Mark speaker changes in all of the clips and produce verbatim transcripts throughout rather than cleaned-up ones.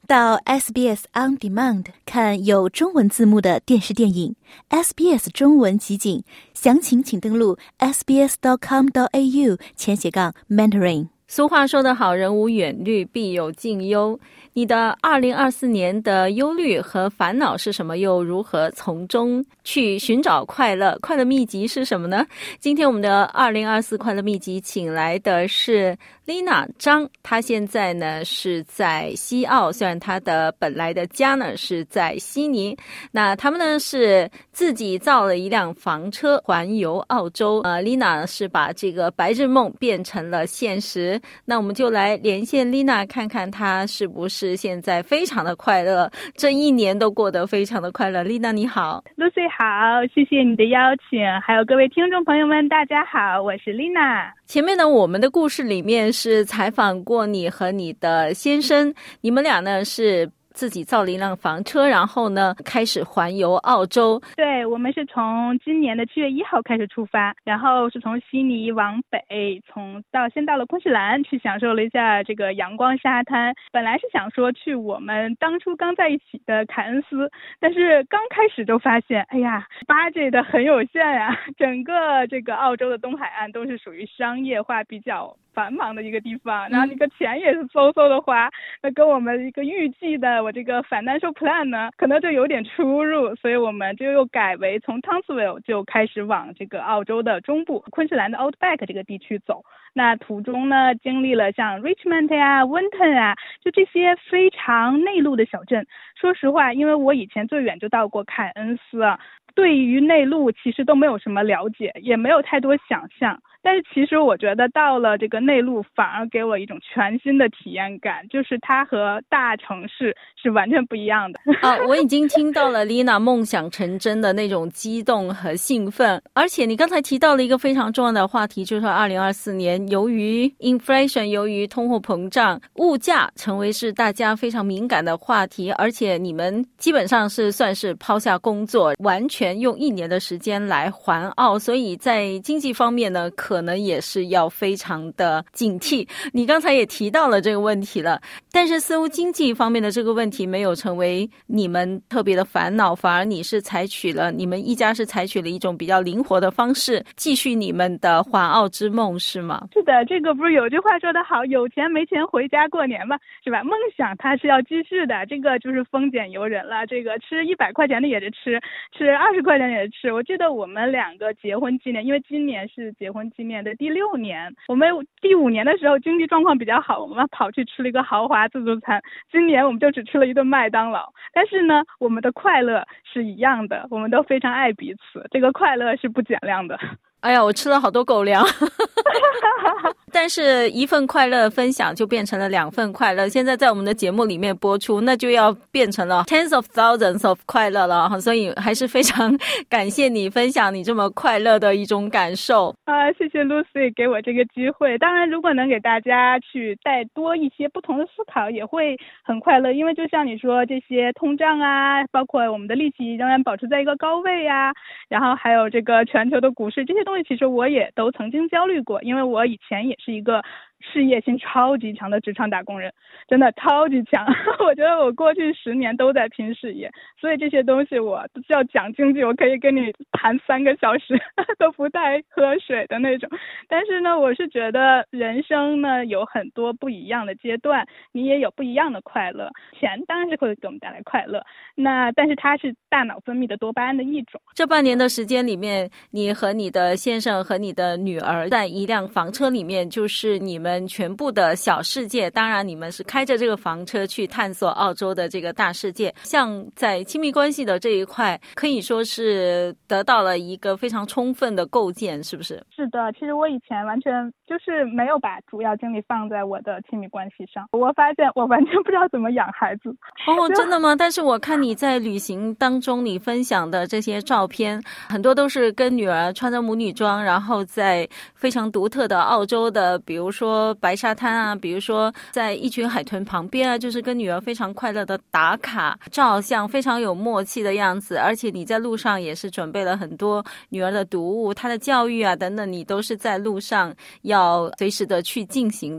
Speaker 1: 到 S B S On Demand 看有中文字幕的电视电影 S B S 中文集锦，详情请登录 s b s dot com dot a u 前斜杠 mentoring。
Speaker 2: 俗话说得好，人无远虑，必有近忧。你的二零二四年的忧虑和烦恼是什么？又如何从中去寻找快乐？快乐秘籍是什么呢？今天我们的二零二四快乐秘籍请来的是 Lina 张，她现在呢是在西澳，虽然她的本来的家呢是在悉尼。那他们呢是自己造了一辆房车环游澳洲。呃 Lina 是把这个白日梦变成了现实。那我们就来连线 Lina， 看看她是不是现在非常的快乐，这一年都过得非常的快乐。 Lina 你好。
Speaker 3: Lucy 好，谢谢你的邀请，还有各位听众朋友们大家好，我是 Lina。
Speaker 2: 前面呢我们的故事里面是采访过你和你的先生，你们俩呢是自己造了一辆房车，然后呢开始环游澳洲。
Speaker 3: 对，我们是从今年的七月一号开始出发，然后是从悉尼往北，从到先到了昆士兰，去享受了一下这个阳光沙滩。本来是想说去我们当初刚在一起的凯恩斯，但是刚开始就发现，哎呀 budget 的很有限呀，整个这个澳洲的东海岸都是属于商业化比较繁忙的一个地方，然后那个钱也是嗖嗖的花，那跟我们一个预计的我这个 financial plan 呢可能就有点出入，所以我们就又改为从 Townsville 就开始往这个澳洲的中部昆士兰的 Outback 这个地区走。那途中呢经历了像 Richmond 呀 Winton 啊，就这些非常内陆的小镇。说实话，因为我以前最远就到过凯恩斯啊，对于内陆其实都没有什么了解，也没有太多想象，但是其实我觉得到了这个内陆反而给我一种全新的体验感，就是它和大城市是完全不一样的。
Speaker 2: 啊，我已经听到了 Lina 梦想成真的那种激动和兴奋。而且你刚才提到了一个非常重要的话题，就是二零二四年由于 inflation 由于通货膨胀，物价成为是大家非常敏感的话题，而且你们基本上是算是抛下工作，完全用一年的时间来环澳，所以在经济方面呢可能也是要非常的警惕。你刚才也提到了这个问题了，但是似乎经济方面的这个问题没有成为你们特别的烦恼，反而你是采取了你们一家是采取了一种比较灵活的方式继续你们的环澳之梦，是吗？
Speaker 3: 是的，这个不是有句话说得好，有钱没钱回家过年嘛，是吧？梦想它是要继续的，这个就是丰俭由人了，这个吃一百块钱的也是吃，吃二十块钱也是吃。我记得我们两个结婚纪念，因为今年是结婚纪念的第六年，我们第五年的时候经济状况比较好，我们跑去吃了一个豪华自助餐，今年我们就只吃了一顿麦当劳。但是呢我们的快乐是一样的，我们都非常爱彼此，这个快乐是不减量的。
Speaker 2: 哎呀，我吃了好多狗粮但是一份快乐分享就变成了两份快乐，现在在我们的节目里面播出，那就要变成了 tens of thousands of 快乐了，所以还是非常感谢你分享你这么快乐的一种感受
Speaker 3: 啊！谢谢 Lucy 给我这个机会，当然如果能给大家去带多一些不同的思考也会很快乐，因为就像你说这些通胀啊，包括我们的利息仍然保持在一个高位啊，然后还有这个全球的股市，这些东西其实我也都曾经焦虑过，因为我以前也是一个事业心超级强的职场打工人，真的超级强我觉得我过去十年都在拼事业，所以这些东西我要讲经济我可以跟你谈三个小时都不带喝水的那种。但是呢我是觉得人生呢有很多不一样的阶段，你也有不一样的快乐，钱当然是会给我们带来快乐，那但是它是大脑分泌的多巴胺的一种。
Speaker 2: 这半年的时间里面，你和你的先生和你的女儿在一辆房车里面，就是你们全部的小世界，当然你们是开着这个房车去探索澳洲的这个大世界，像在亲密关系的这一块可以说是得到了一个非常充分的构建，是不是？
Speaker 3: 是的，其实我以前完全就是没有把主要精力放在我的亲密关系上，我发现我完全不知道怎么养孩子。
Speaker 2: 哦，真的吗？但是我看你在旅行当中你分享的这些照片很多都是跟女儿穿着母女装，然后在非常独特的澳洲的比如说白沙滩啊，比如说在一群海豚旁边啊，就是跟女儿非常快乐的打卡照相，非常有默契的样子。而且你在路上也是准备了很多女儿的读物，她的教育啊等等，你都是在路上要随时的去进行的。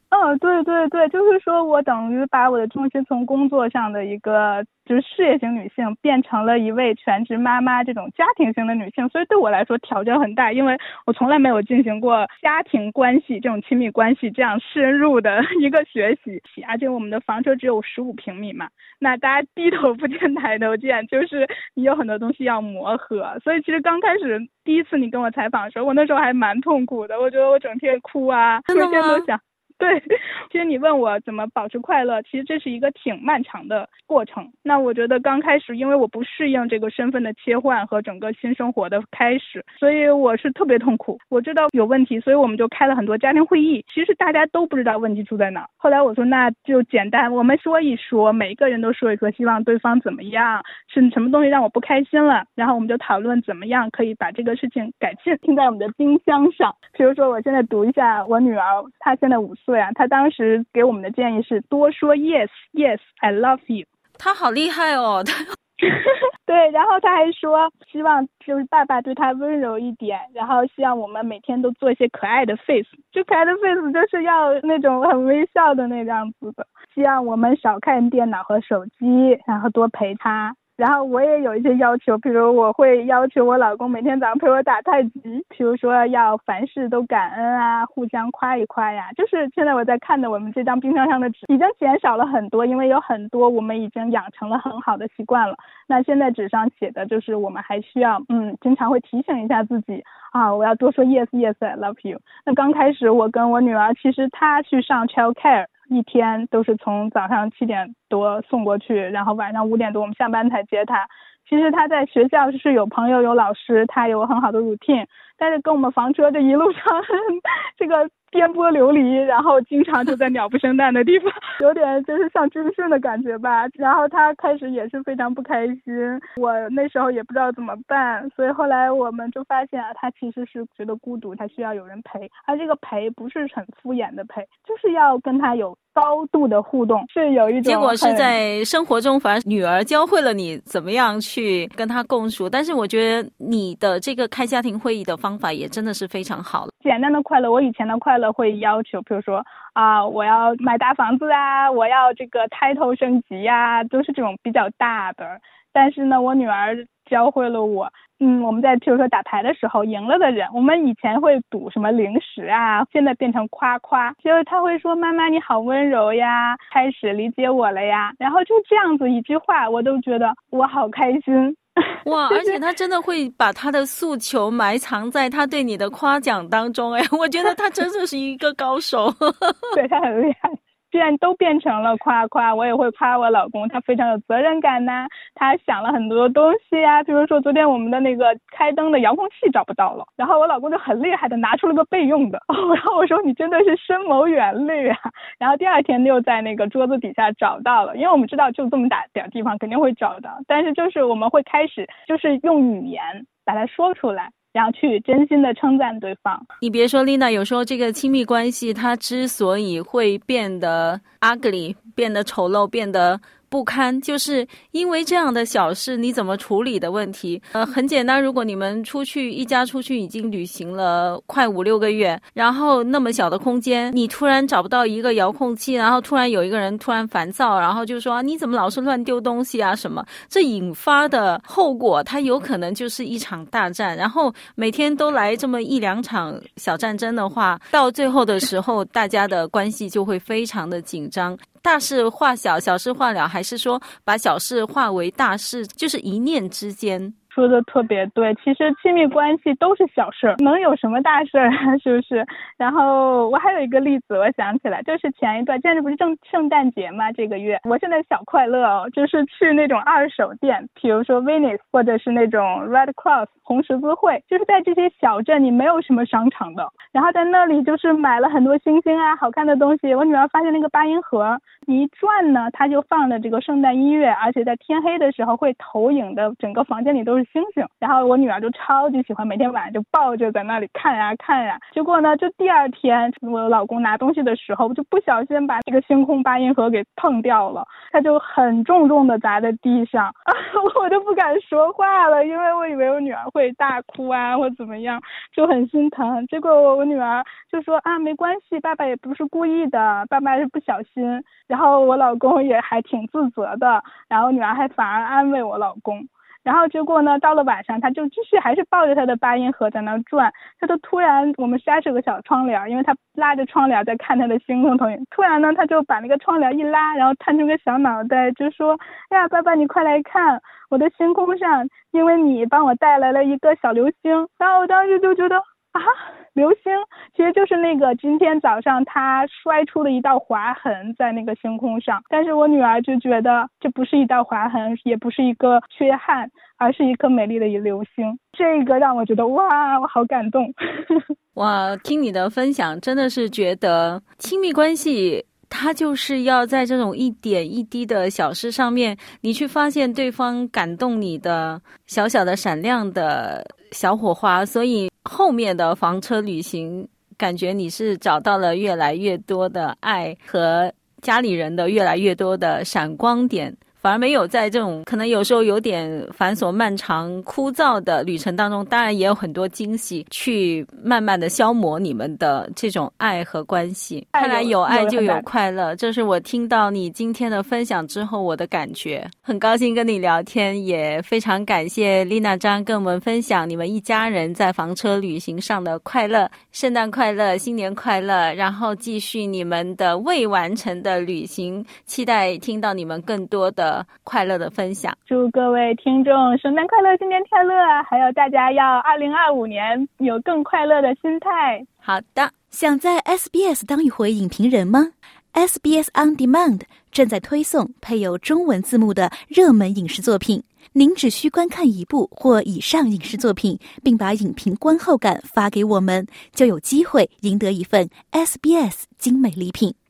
Speaker 3: 嗯，对对对，就是说我等于把我的重心从工作上的一个就是事业型女性变成了一位全职妈妈这种家庭型的女性，所以对我来说挑战很大，因为我从来没有进行过家庭关系这种亲密关系这样深入的一个学习，而且我们的房车只有十五平米嘛，那大家低头不见抬头见，就是你有很多东西要磨合，所以其实刚开始第一次你跟我采访的时候，我那时候还蛮痛苦的，我觉得我整天哭啊，
Speaker 2: 真的吗？
Speaker 3: 每天都想。对，其实你问我怎么保持快乐，其实这是一个挺漫长的过程。那我觉得刚开始因为我不适应这个身份的切换和整个新生活的开始，所以我是特别痛苦。我知道有问题，所以我们就开了很多家庭会议，其实大家都不知道问题出在哪。后来我说那就简单，我们说一说，每一个人都说一说，希望对方怎么样，是什么东西让我不开心了，然后我们就讨论怎么样可以把这个事情改进，听在我们的冰箱上。比如说我现在读一下我女儿，她现在五岁，对啊，他当时给我们的建议是多说 yes yes I love you。
Speaker 2: 他好厉害哦。
Speaker 3: 对，然后他还说希望就是爸爸对他温柔一点，然后希望我们每天都做一些可爱的 face， 就可爱的 face 就是要那种很微笑的那样子的，希望我们少看电脑和手机，然后多陪他。然后我也有一些要求，比如我会要求我老公每天早上陪我打太极，比如说要凡事都感恩啊，互相夸一夸呀。就是现在我在看的我们这张冰箱上的纸已经减少了很多，因为有很多我们已经养成了很好的习惯了。那现在纸上写的就是我们还需要嗯，经常会提醒一下自己啊，我要多说 yes yes I love you。 那刚开始我跟我女儿，其实她去上 child care，一天都是从早上七点多送过去，然后晚上五点多我们下班才接他。其实他在学校是有朋友有老师，他有很好的 routine， 但是跟我们房车这一路上这个颠簸流离，然后经常就在鸟不生蛋的地方，有点就是像军训的感觉吧。然后他开始也是非常不开心，我那时候也不知道怎么办，所以后来我们就发现啊，他其实是觉得孤独，他需要有人陪，而这个陪不是很敷衍的陪，就是要跟他有高度的互动，是有一种。
Speaker 2: 结果是在生活中反而女儿教会了你怎么样去跟他共处，但是我觉得你的这个开家庭会议的方法也真的是非常好了。
Speaker 3: 简单的快乐，我以前的快乐会要求比如说啊，我要买大房子啊，我要这个title升级啊，都是这种比较大的。但是呢，我女儿教会了我，嗯，我们在譬如说打牌的时候赢了的人，我们以前会赌什么零食啊，现在变成夸夸，就是他会说妈妈你好温柔呀，开始理解我了呀，然后就这样子一句话，我都觉得我好开心。
Speaker 2: 哇，而且他真的会把他的诉求埋藏在他对你的夸奖当中，哎，我觉得他真的是一个高手。
Speaker 3: 对，他很厉害。既然都变成了夸夸，我也会夸我老公，他非常有责任感呐、啊，他想了很多东西啊，比如说昨天我们的那个开灯的遥控器找不到了，然后我老公就很厉害的拿出了个备用的，哦、然后我说你真的是深谋远虑啊，然后第二天又在那个桌子底下找到了，因为我们知道就这么大点地方肯定会找到，但是就是我们会开始就是用语言把它说出来，然后去真心的称赞对方。
Speaker 2: 你别说 Lina， 有时候这个亲密关系它之所以会变得 ugly， 变得丑陋，变得不堪，就是因为这样的小事你怎么处理的问题。呃，很简单，如果你们出去一家出去已经旅行了快五六个月，然后那么小的空间，你突然找不到一个遥控器，然后突然有一个人突然烦躁，然后就说、啊、你怎么老是乱丢东西啊什么，这引发的后果它有可能就是一场大战，然后每天都来这么一两场小战争的话，到最后的时候大家的关系就会非常的紧张。大事化小，小事化了，还是说把小事化为大事，就是一念之间。
Speaker 3: 说的特别对，其实亲密关系都是小事，能有什么大事啊，是不是？然后我还有一个例子，我想起来，就是前一段，现在不是正圣诞节嘛，这个月，我现在小快乐哦，就是去那种二手店，比如说 Venice 或者是那种 Red Cross 红十字会，就是在这些小镇你没有什么商场的，然后在那里就是买了很多星星啊，好看的东西。我女儿发现那个八音盒，你一转呢，它就放了这个圣诞音乐，而且在天黑的时候会投影的，整个房间里都是是星星。然后我女儿就超级喜欢，每天晚上就抱着在那里看呀看呀。结果呢，就第二天我老公拿东西的时候就不小心把这个星空八音盒给碰掉了，他就很重重的砸在地上啊，我就不敢说话了，因为我以为我女儿会大哭啊或怎么样，就很心疼。结果我女儿就说啊，没关系，爸爸也不是故意的，爸爸是不小心。然后我老公也还挺自责的，然后女儿还反而安慰我老公。然后结果呢，到了晚上他就继续还是抱着他的八音盒在那转，他就突然，我们家是个小窗帘，因为他拉着窗帘在看他的星空投影，突然呢他就把那个窗帘一拉，然后探出个小脑袋就说，呀爸爸你快来看，我的星空上因为你帮我带来了一个小流星。然后我当时就觉得啊，流星其实就是那个今天早上他摔出了一道划痕在那个星空上，但是我女儿就觉得这不是一道划痕，也不是一个缺憾，而是一颗美丽的流星。这个让我觉得哇，我好感动。
Speaker 2: 哇，听你的分享真的是觉得亲密关系它就是要在这种一点一滴的小事上面，你去发现对方感动你的小小的闪亮的小火花，所以后面的房车旅行感觉你是找到了越来越多的爱和家里人的越来越多的闪光点，反而没有在这种可能有时候有点繁琐漫长枯燥的旅程当中，当然也有很多惊喜去慢慢的消磨你们的这种爱和关系。看来有爱就有快乐，这是我听到你今天的分享之后我的感觉。很高兴跟你聊天，也非常感谢丽娜张跟我们分享你们一家人在房车旅行上的快乐。圣诞快乐，新年快乐，然后继续你们的未完成的旅行，期待听到你们更多的快乐的分享。
Speaker 3: 祝各位听众圣诞快乐，新年快乐，还有大家要二零二五年有更快乐的心态。
Speaker 2: 好的，
Speaker 1: 想在 S B S 当一回影评人吗？ S B S On Demand 正在推送配有中文字幕的热门影视作品，您只需观看一部或以上影视作品，并把影评观后感发给我们，就有机会赢得一份 S B S 精美礼品。